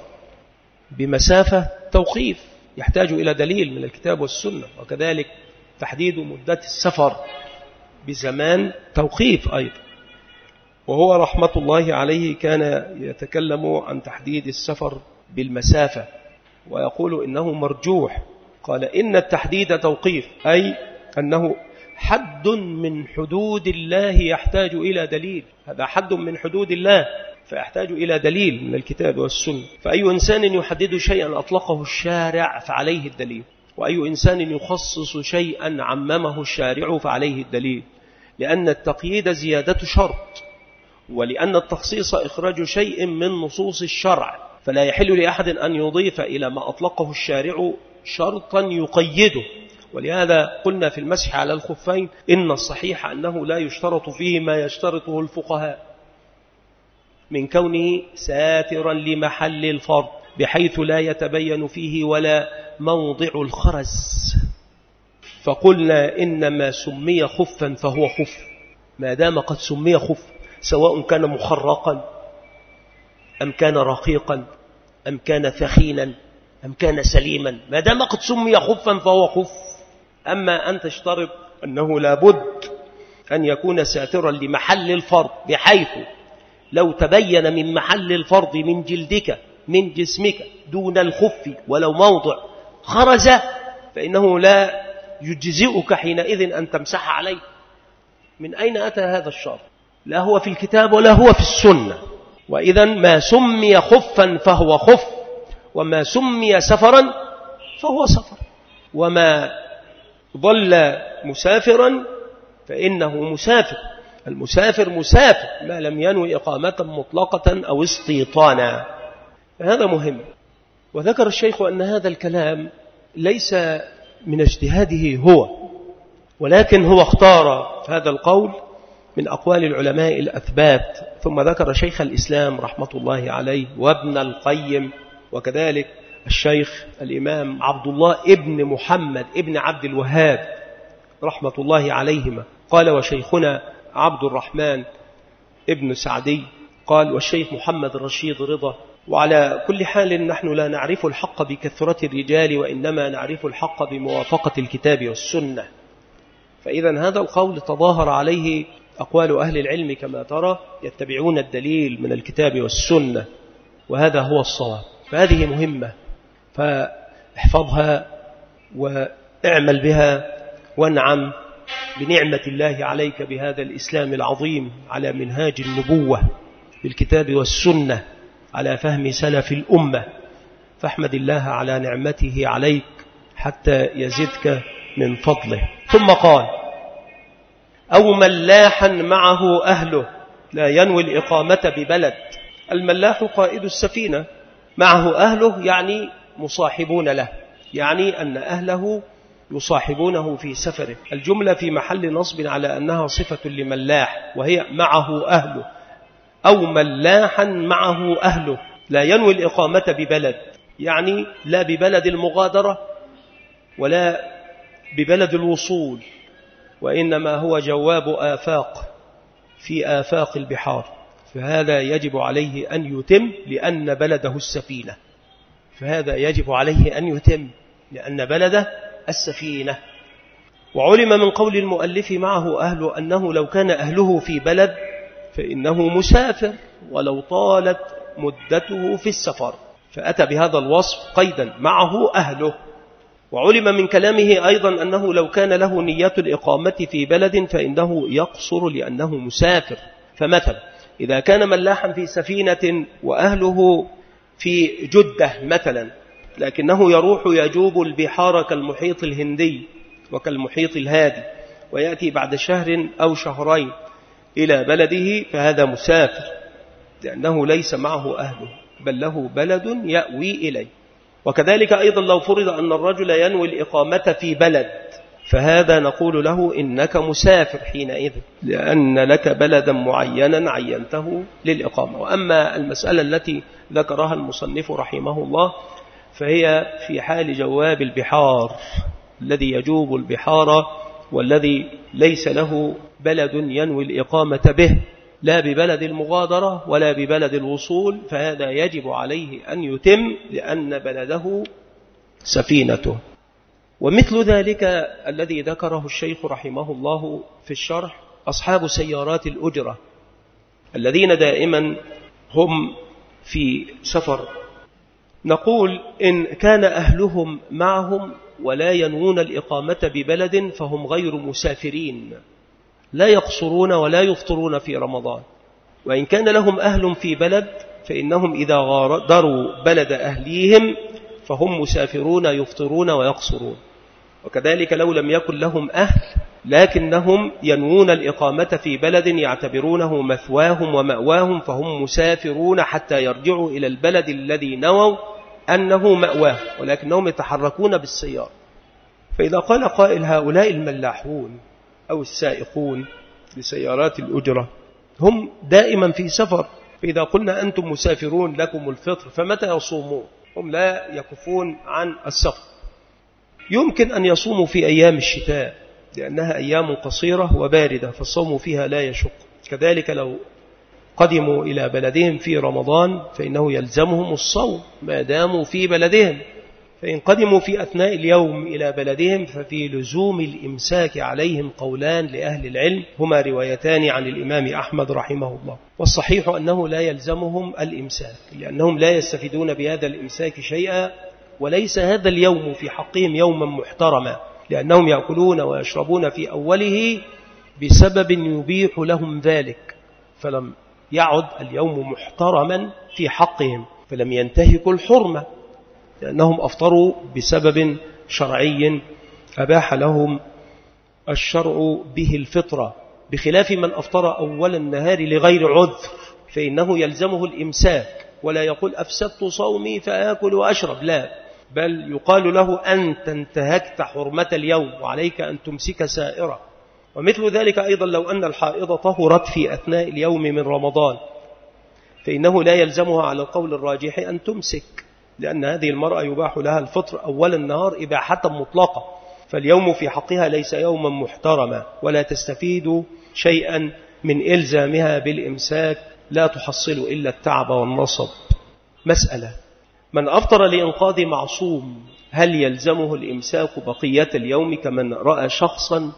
بمسافة توقيف يحتاج إلى دليل من الكتاب والسنة، وكذلك تحديد مدة السفر بزمان توقيف أيضا. وهو رحمة الله عليه كان يتكلم عن تحديد السفر بالمسافة ويقول إنه مرجوح. قال إن التحديد توقيف أي أنه حد من حدود الله يحتاج إلى دليل، هذا حد من حدود الله فيحتاج إلى دليل من الكتاب والسنة. فأي إنسان يحدد شيئا أطلقه الشارع فعليه الدليل، وأي إنسان يخصص شيئا عممه الشارع فعليه الدليل، لأن التقييد زيادة شرط، ولأن التخصيص إخراج شيء من نصوص الشرع، فلا يحل لأحد أن يضيف إلى ما أطلقه الشارع شرطا يقيده. ولهذا قلنا في المسح على الخفين إن الصحيح أنه لا يشترط فيه ما يشترطه الفقهاء من كونه ساترا لمحل الفرض بحيث لا يتبين فيه ولا موضع الخرز، فقلنا إنما سمي خفا فهو خف ما دام قد سمي خف، سواء كان مخرقا أم كان رقيقا أم كان ثخينا أم كان سليما، ما دام قد سمي خفا فهو خف. أما أن تشترط أنه لابد أن يكون ساترا لمحل الفرض بحيث لو تبين من محل الفرض من جلدك من جسمك دون الخف ولو موضع خرز فإنه لا يجزئك حينئذ أن تمسح عليه. من أين أتى هذا الشرط؟ لا هو في الكتاب ولا هو في السنة. وإذا ما سمي خفا فهو خف، وما سمي سفرا فهو سفر، وما ظل مسافرا فإنه مسافر. المسافر مسافر ما لم ينوي إقامة مطلقة أو استيطانا، هذا مهم. وذكر الشيخ أن هذا الكلام ليس من اجتهاده هو، ولكن هو اختار هذا القول من أقوال العلماء الأثبات. ثم ذكر شيخ الإسلام رحمة الله عليه وابن القيم، وكذلك الشيخ الإمام عبد الله ابن محمد ابن عبد الوهاب رحمة الله عليهما. قال وشيخنا عبد الرحمن ابن سعدي قال والشيخ محمد رشيد رضا. وعلى كل حال نحن لا نعرف الحق بكثرة الرجال، وإنما نعرف الحق بموافقة الكتاب والسنة. فإذا هذا القول تظاهر عليه أقوال أهل العلم كما ترى، يتبعون الدليل من الكتاب والسنة، وهذا هو الصواب. فهذه مهمة، فاحفظها واعمل بها وانعم بنعمة الله عليك بهذا الإسلام العظيم على منهاج النبوة بالكتاب والسنة على فهم سلف الأمة، فاحمد الله على نعمته عليك حتى يزدك من فضله. ثم قال أو ملاحا معه أهله لا ينوي الإقامة ببلد، الملاح قائد السفينة، معه أهله يعني مصاحبون له، يعني أن أهله يصاحبونه في سفره. الجملة في محل نصب على أنها صفة لملاح، وهي معه أهله أو ملاحا معه أهله. لا ينوي الإقامة ببلد، يعني لا ببلد المغادرة ولا ببلد الوصول، وإنما هو جواب آفاق في آفاق البحار، فهذا يجب عليه أن يتم لأن بلده السفينة، فهذا يجب عليه أن يتم لأن بلده السفينة. وعلم من قول المؤلف معه أهله أنه لو كان أهله في بلد فإنه مسافر ولو طالت مدته في السفر، فأتى بهذا الوصف قيدا معه أهله. وعلم من كلامه أيضا أنه لو كان له نية الإقامة في بلد فإنه يقصر لأنه مسافر. فمثلا إذا كان ملاحا في سفينة وأهله في جدة مثلا، لكنه يروح يجوب البحار كالمحيط الهندي وكالمحيط الهادي ويأتي بعد شهر أو شهرين إلى بلده، فهذا مسافر لأنه ليس معه أهله بل له بلد يأوي إليه. وكذلك أيضا لو فرض أن الرجل ينوي الإقامة في بلد، فهذا نقول له إنك مسافر حينئذ، لأن لك بلدا معينا عينته للإقامة. وأما المسألة التي ذكرها المصنف رحمه الله فهي في حال جواب البحار، الذي يجوب البحار والذي ليس له بلد ينوي الإقامة به، لا ببلد المغادرة ولا ببلد الوصول، فهذا يجب عليه أن يتم لأن بلده سفينته. ومثل ذلك الذي ذكره الشيخ رحمه الله في الشرح أصحاب سيارات الأجرة الذين دائما هم في سفر، نقول إن كان أهلهم معهم ولا ينوون الإقامة ببلد فهم غير مسافرين، لا يقصرون ولا يفطرون في رمضان. وإن كان لهم أهل في بلد فإنهم إذا غادروا بلد أهليهم فهم مسافرون يفطرون ويقصرون. وكذلك لو لم يكن لهم أهل لكنهم ينوون الإقامة في بلد يعتبرونه مثواهم ومأواهم فهم مسافرون حتى يرجعوا إلى البلد الذي نووا أنه مأواه، ولكنهم يتحركون بالسيارة. فإذا قال قائل هؤلاء الملاحون أو السائقون لسيارات الأجرة هم دائما في سفر، فإذا قلنا أنتم مسافرون لكم الفطر فمتى يصومون؟ هم لا يكفون عن السفر. يمكن أن يصوموا في أيام الشتاء لأنها أيام قصيرة وباردة فالصوم فيها لا يشق. كذلك لو قدموا إلى بلدهم في رمضان فإنه يلزمهم الصوم ما داموا في بلدهم، فإن قدموا في أثناء اليوم إلى بلدهم ففي لزوم الإمساك عليهم قولان لأهل العلم، هما روايتان عن الإمام أحمد رحمه الله. والصحيح أنه لا يلزمهم الإمساك لأنهم لا يستفيدون بهذا الإمساك شيئا، وليس هذا اليوم في حقهم يوما محترما لأنهم يأكلون ويشربون في أوله بسبب يبيح لهم ذلك، فلم يعد اليوم محترما في حقهم، فلم ينتهكوا الحرمة لأنهم أفطروا بسبب شرعي أباح لهم الشرع به الفطرة، بخلاف من أفطر أول النهار لغير عذر فإنه يلزمه الإمساك ولا يقول أفسدت صومي فآكل وأشرب، لا، بل يقال له أنت انتهكت حرمة اليوم وعليك أن تمسك سائرة. ومثل ذلك أيضا لو أن الحائض طهرت في أثناء اليوم من رمضان فإنه لا يلزمها على القول الراجح أن تمسك، لأن هذه المرأة يباح لها الفطر أول النهار إباحة مطلقة، فاليوم في حقها ليس يوما محترما ولا تستفيد شيئا من إلزامها بالإمساك، لا تحصل إلا التعب والنصب. مسألة: من أفطر لإنقاذ معصوم هل يلزمه الإمساك بقية اليوم كمن رأى شخصا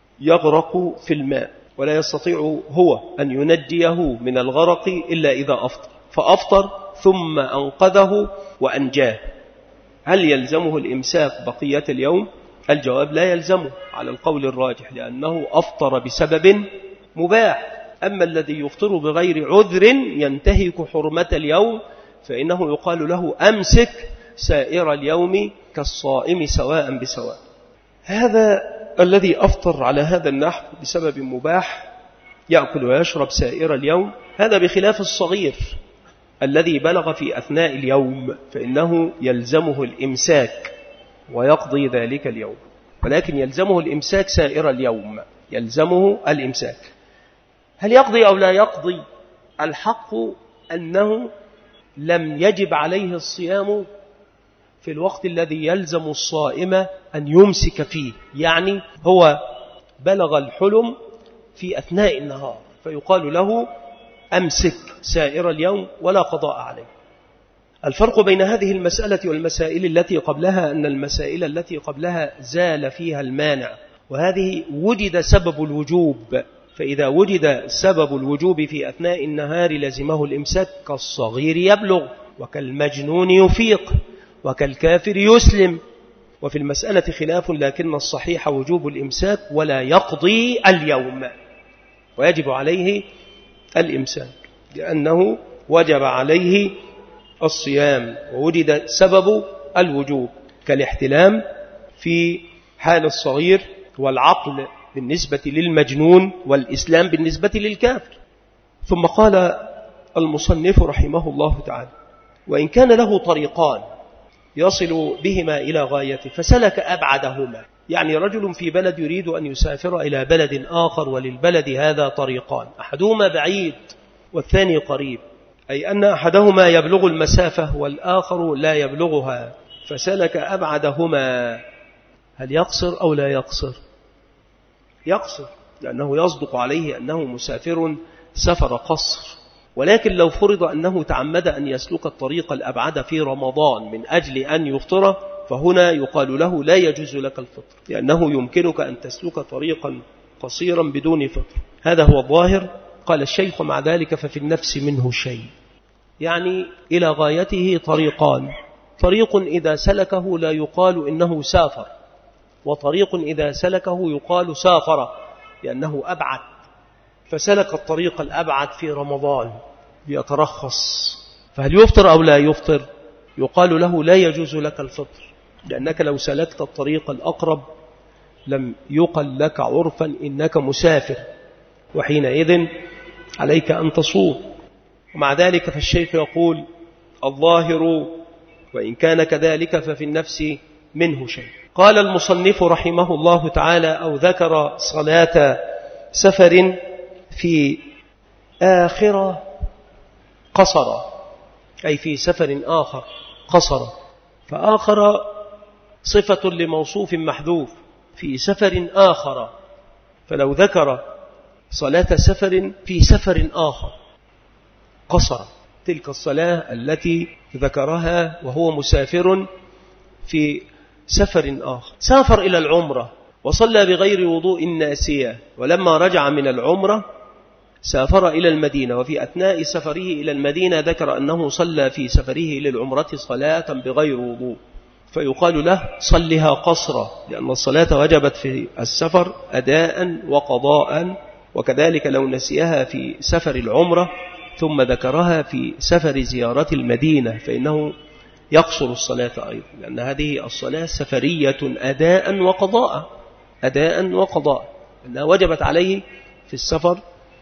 يغرق في الماء ولا يستطيع هو أن ينجيه من الغرق إلا إذا أفطر، فأفطر ثم أنقذه وأنجاه، هل يلزمه الإمساك بقية اليوم؟ الجواب: لا يلزمه على القول الراجح لأنه أفطر بسبب مباح. أما الذي يفطر بغير عذر ينتهك حرمة اليوم فإنه يقال له أمسك سائر اليوم كالصائم سواء بسواء. هذا الذي أفطر على هذا النحو بسبب مباح يأكل ويشرب سائر اليوم، هذا بخلاف الصغير الذي بلغ في أثناء اليوم فإنه يلزمه الإمساك ويقضي ذلك اليوم، ولكن يلزمه الإمساك سائر اليوم، يلزمه الإمساك. هل يقضي أو لا يقضي؟ الحق أنه لم يجب عليه الصيام في الوقت الذي يلزم الصائم أن يمسك فيه، يعني هو بلغ الحلم في أثناء النهار فيقال له أمسك سائر اليوم ولا قضاء عليه. الفرق بين هذه المسألة والمسائل التي قبلها أن المسائل التي قبلها زال فيها المانع، وهذه وجد سبب الوجوب، فإذا وجد سبب الوجوب في أثناء النهار لزمه الإمساك، كالصغير يبلغ وكالمجنون يفيق وكالكافر يسلم. وفي المسألة خلاف، لكن الصحيح وجوب الإمساك ولا يقضي اليوم، ويجب عليه الإمساك لأنه وجب عليه الصيام ووجد سبب الوجوب، كالاحتلام في حال الصغير، والعقل بالنسبة للمجنون، والإسلام بالنسبة للكافر. ثم قال المصنف رحمه الله تعالى: وإن كان له طريقان يصل بهما إلى غايته فسلك أبعدهما، يعني رجل في بلد يريد أن يسافر إلى بلد آخر، وللبلد هذا طريقان، أحدهما بعيد والثاني قريب، أي أن أحدهما يبلغ المسافة والآخر لا يبلغها، فسلك أبعدهما. هل يقصر أو لا يقصر؟ يقصر، لأنه يصدق عليه أنه مسافر سفر قصر. ولكن لو فرض أنه تعمد أن يسلك الطريق الأبعد في رمضان من أجل أن يفطر، فهنا يقال له لا يجوز لك الفطر، لأنه يمكنك أن تسلك طريقا قصيرا بدون فطر. هذا هو الظاهر. قال الشيخ: مع ذلك ففي النفس منه شيء، يعني إلى غايته طريقان، طريق إذا سلكه لا يقال إنه سافر، وطريق إذا سلكه يقال سافر لأنه أبعد. فسلك الطريق الأبعد في رمضان ليترخص، فهل يفطر أو لا يفطر؟ يقال له لا يجوز لك الفطر، لأنك لو سلكت الطريق الأقرب لم يقل لك عرفا إنك مسافر، وحينئذ عليك أن تصوم. ومع ذلك فالشيخ يقول: الظاهر وإن كان كذلك ففي النفس منه شيء. قال المصنف رحمه الله تعالى: أو ذكر صلاة سفر في آخر قصر، أي في سفر آخر قصر، فآخر صفة لموصوف محذوف في سفر آخر، فلو ذكر صلاة سفر في سفر آخر قصر تلك الصلاة التي ذكرها وهو مسافر في سفر آخر. سافر إلى العمرة وصلى بغير وضوء ناسية، ولما رجع من العمرة سافر إلى المدينة، وفي أثناء سفره إلى المدينة ذكر أنه صلى في سفره للعمرة صلاة بغير وضوء، فيقال له: صلها قصرا، لأن الصلاة وجبت في السفر أداء وقضاء. وكذلك لو نسيها في سفر العمرة ثم ذكرها في سفر زيارة المدينة فإنه يقصر الصلاة أيضا، لأن هذه الصلاة سفرية أداء وقضاء، أداء وقضاء، أنها وجبت عليه في السفر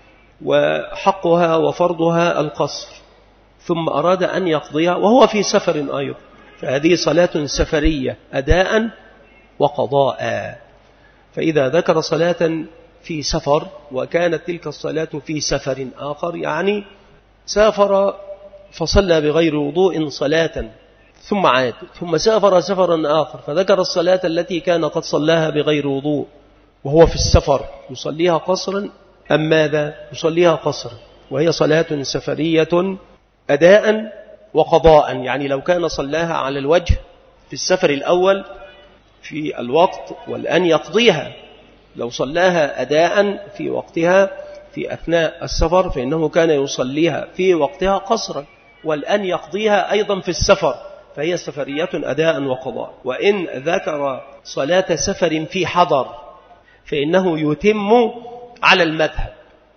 وحقها وفرضها القصر، ثم أراد أن يقضيها وهو في سفر أيضا، فهذه صلاة سفرية أداء وقضاء. فإذا ذكر صلاة في سفر وكانت تلك الصلاة في سفر آخر، يعني سافر فصلى بغير وضوء صلاة ثم عاد، ثم سافر سفرا آخر فذكر الصلاة التي كان قد صلاها بغير وضوء وهو في السفر، يصليها قصرا أم ماذا؟ يصليها قصرا، وهي صلاة سفرية أداء وقضاء. يعني لو كان صلاها على الوجه في السفر الأول في الوقت والآن يقضيها، لو صلاها أداء في وقتها في أثناء السفر فإنه كان يصليها في وقتها قصرا، والآن يقضيها أيضا في السفر، فهي سفرية أداء وقضاء. وإن ذكر صلاة سفر في حضر فإنه يتم على المذهب،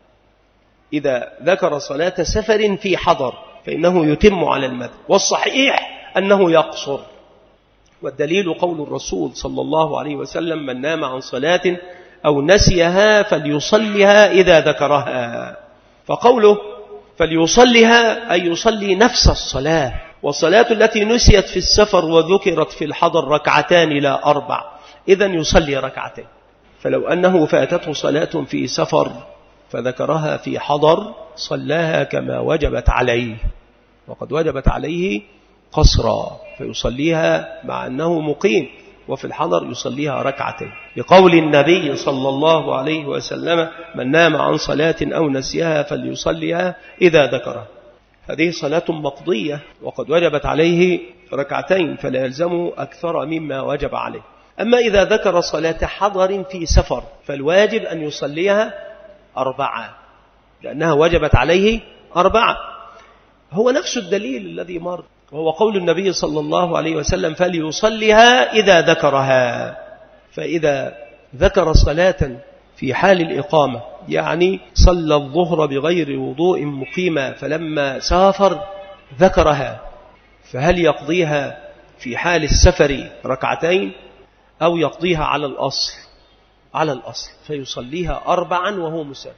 إذا ذكر صلاة سفر في حضر فإنه يتم على المذهب، والصحيح أنه يقصر. والدليل قول الرسول صلى الله عليه وسلم: من نام عن صلاة أو نسيها فليصلها إذا ذكرها. فقوله فليصليها أي يصلي نفس الصلاة. والصلاة التي نسيت في السفر وذكرت في الحضر ركعتان لا أربع، إذن يصلي ركعتين. فلو أنه فاتته صلاة في سفر فذكرها في حضر صلاها كما وجبت عليه، وقد وجبت عليه قصرا، فيصليها مع أنه مقيم، وفي الحضر يصليها ركعتين، بقول النبي صلى الله عليه وسلم: من نام عن صلاة أو نسيها فليصليها إذا ذكرها. هذه صلاة مقضية وقد وجبت عليه ركعتين، فلا يلزم أكثر مما وجب عليه. أما إذا ذكر صلاة حضر في سفر فالواجب أن يصليها أربعة، لأنها وجبت عليه أربعة. هو نفس الدليل الذي مر، وهو قول النبي صلى الله عليه وسلم: فليصليها إذا ذكرها. فإذا ذكر صلاة في حال الإقامة، يعني صلى الظهر بغير وضوء مقيما فلما سافر ذكرها، فهل يقضيها في حال السفر ركعتين أو يقضيها على الأصل؟ على الأصل، فيصليها أربعا وهو مسافر،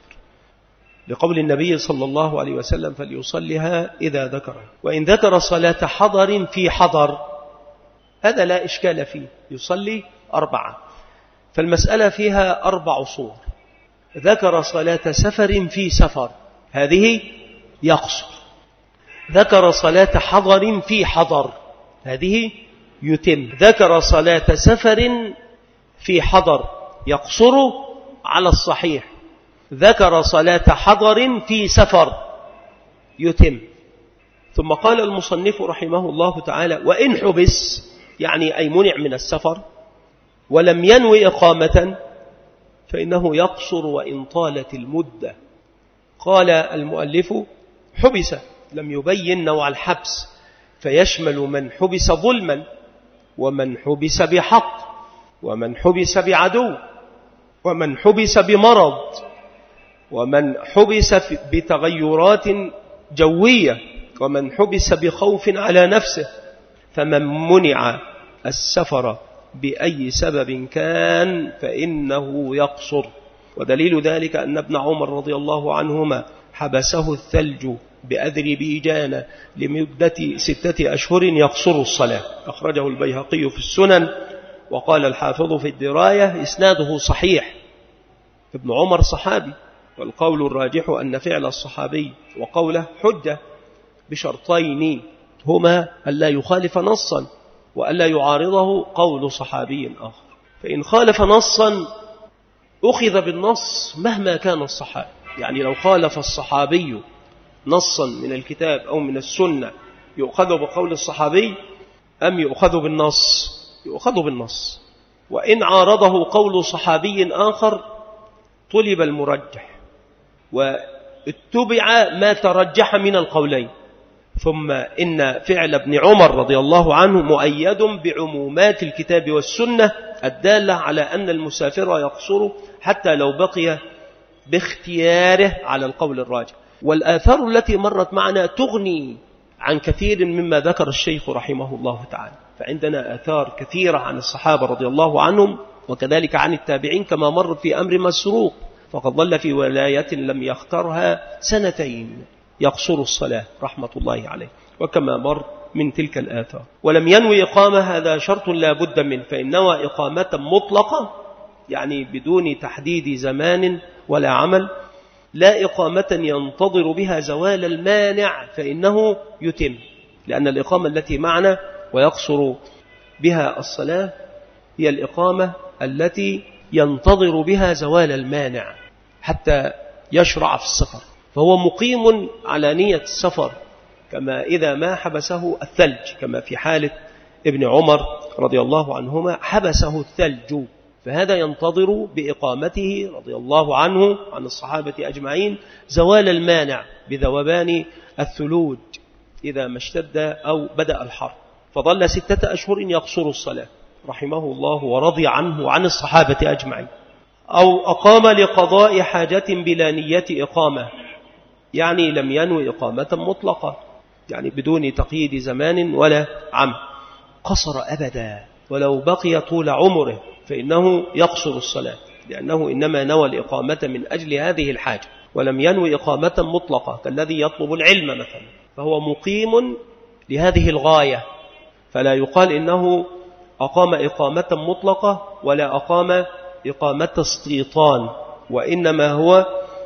لقول النبي صلى الله عليه وسلم: فليصليها إذا ذكرها. وإن ذكر صلاة حضر في حضر هذا لا إشكال فيه، يصلي أربعة. فالمسألة فيها أربع صور. ذكر صلاة سفر في سفر، هذه يقصر. ذكر صلاة حضر في حضر، هذه يتم. ذكر صلاة سفر في حضر، يقصر على الصحيح. ذكر صلاة حضر في سفر، يتم. ثم قال المصنف رحمه الله تعالى: وإن حبس، يعني أي منع من السفر ولم ينوي إقامة، فإنه يقصر وإن طالت المدة. قال المؤلف: حبس، لم يبين نوع الحبس، فيشمل من حبس ظلما، ومن حبس بحق، ومن حبس بعدو، ومن حبس بمرض، ومن حبس بتغيرات جوية، ومن حبس بخوف على نفسه. فمن منع السفر بأي سبب كان فإنه يقصر. ودليل ذلك أن ابن عمر رضي الله عنهما حبسه الثلج بأذربيجان لمدة ستة أشهر يقصر الصلاة، أخرجه البيهقي في السنن. وقال الحافظ في الدراية: إسناده صحيح. ابن عمر صحابي، والقول الراجح أن فعل الصحابي وقوله حجة بشرطين هما ألا يخالف نصا وألا يعارضه قول صحابي آخر. فإن خالف نصا أخذ بالنص مهما كان الصحابي، يعني لو خالف الصحابي نصا من الكتاب أو من السنة يؤخذ بقول الصحابي أم يؤخذ بالنص؟ يؤخذ بالنص. وإن عارضه قول صحابي آخر طلب المرجح واتبع ما ترجح من القولين. ثم إن فعل ابن عمر رضي الله عنه مؤيد بعمومات الكتاب والسنة الدالة على أن المسافر يقصر حتى لو بقي باختياره على القول الراجح. والآثار التي مرت معنا تغني عن كثير مما ذكر الشيخ رحمه الله تعالى. فعندنا آثار كثيرة عن الصحابة رضي الله عنهم، وكذلك عن التابعين، كما مر في أمر مسروق فقد ظل في ولاية لم يخترها سنتين يقصر الصلاة رحمة الله عليه، وكما مر من تلك الآثار. ولم ينوي إقامة، هذا شرط لا بد منه، فإن نوى إقامة مطلقة يعني بدون تحديد زمان ولا عمل، لا إقامة ينتظر بها زوال المانع، فإنه يتم. لأن الإقامة التي معنا ويقصر بها الصلاة هي الإقامة التي ينتظر بها زوال المانع حتى يشرع في السفر، فهو مقيم على نية السفر، كما إذا ما حبسه الثلج، كما في حالة ابن عمر رضي الله عنهما حبسه الثلج، فهذا ينتظر بإقامته رضي الله عنه عن الصحابة أجمعين زوال المانع بذوبان الثلوج إذا ما اشتد أو بدأ الحر، فظل ستة أشهر يقصر الصلاة رحمه الله ورضي عنه وعن الصحابة أجمعين. أو أقام لقضاء حاجة بلا نية إقامة، يعني لم ينوي إقامة مطلقة، يعني بدون تقييد زمان ولا عمل، قصر أبدا ولو بقي طول عمره فإنه يقصر الصلاة، لأنه إنما نوى الإقامة من أجل هذه الحاجة. ولم ينوي إقامة مطلقة كالذي يطلب العلم مثلا، فهو مقيم لهذه الغاية، فلا يقال إنه أقام إقامة مطلقة ولا أقام إقامة استيطان، وإنما هو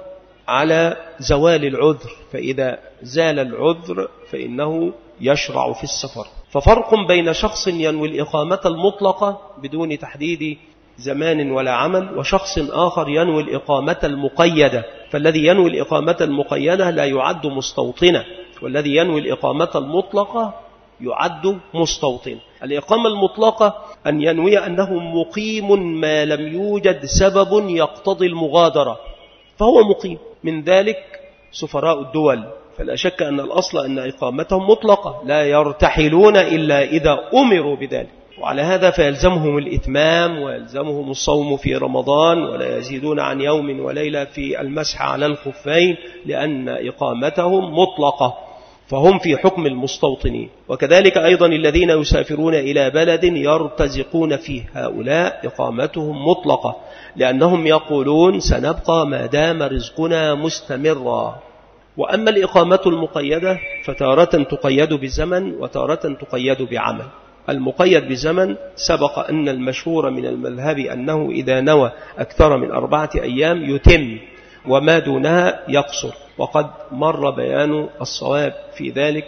على زوال العذر، فإذا زال العذر فإنه يشرع في السفر. ففرق بين شخص ينوي الإقامة المطلقة بدون تحديد زمان ولا عمل، وشخص آخر ينوي الإقامة المقيدة، فالذي ينوي الإقامة المقيدة لا يعد مستوطنا، والذي ينوي الإقامة المطلقة يعد مستوطن. الإقامة المطلقة أن ينوي أنه مقيم ما لم يوجد سبب يقتضي المغادرة، فهو مقيم. من ذلك سفراء الدول، فلا شك أن الأصل أن إقامتهم مطلقة، لا يرتحلون إلا إذا أمروا بذلك، وعلى هذا فيلزمهم الإتمام ويلزمهم الصوم في رمضان، ولا يزيدون عن يوم وليلة في المسح على الخفين، لأن إقامتهم مطلقة، فهم في حكم المستوطنين. وكذلك أيضا الذين يسافرون إلى بلد يرتزقون فيه، هؤلاء إقامتهم مطلقة، لأنهم يقولون سنبقى ما دام رزقنا مستمرا. وأما الإقامة المقيدة فتارة تقيد بزمن وتارة تقيد بعمل. المقيد بزمن سبق أن المشهور من المذهب أنه إذا نوى أكثر من أربعة أيام يتم، وما دونها يقصر، وقد مر بيان الصواب في ذلك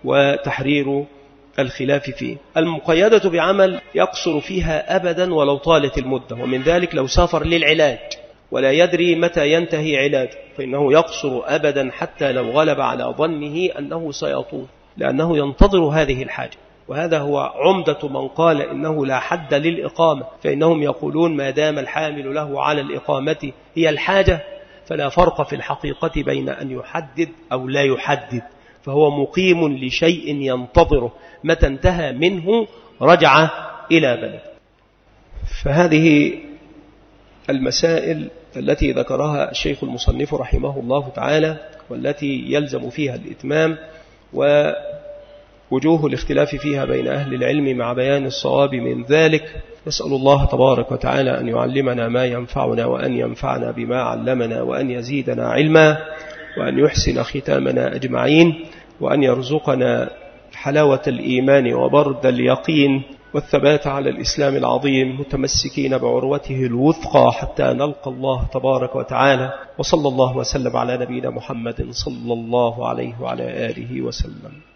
وتحرير الخلاف فيه. المقيدة بعمل يقصر فيها أبدا ولو طالت المدة، ومن ذلك لو سافر للعلاج ولا يدري متى ينتهي علاجه فإنه يقصر أبدا حتى لو غلب على ظنه أنه سيطول، لأنه ينتظر هذه الحاجة. وهذا هو عمدة من قال إنه لا حد للإقامة، فإنهم يقولون ما دام الحامل له على الإقامة هي الحاجة فلا فرق في الحقيقة بين أن يحدد أو لا يحدد، فهو مقيم لشيء ينتظره، متى انتهى منه رجع إلى بلد. فهذه المسائل التي ذكرها الشيخ المصنف رحمه الله تعالى، والتي يلزم فيها الإتمام، ووجوه الاختلاف فيها بين أهل العلم مع بيان الصواب من ذلك. نسأل الله تبارك وتعالى أن يعلمنا ما ينفعنا، وأن ينفعنا بما علمنا، وأن يزيدنا علما، وأن يحسن ختامنا أجمعين، وأن يرزقنا حلاوة الإيمان وبرد اليقين والثبات على الإسلام العظيم، متمسكين بعروته الوثقى حتى نلقى الله تبارك وتعالى. وصلى الله وسلم على نبينا محمد صلى الله عليه وعلى آله وسلم.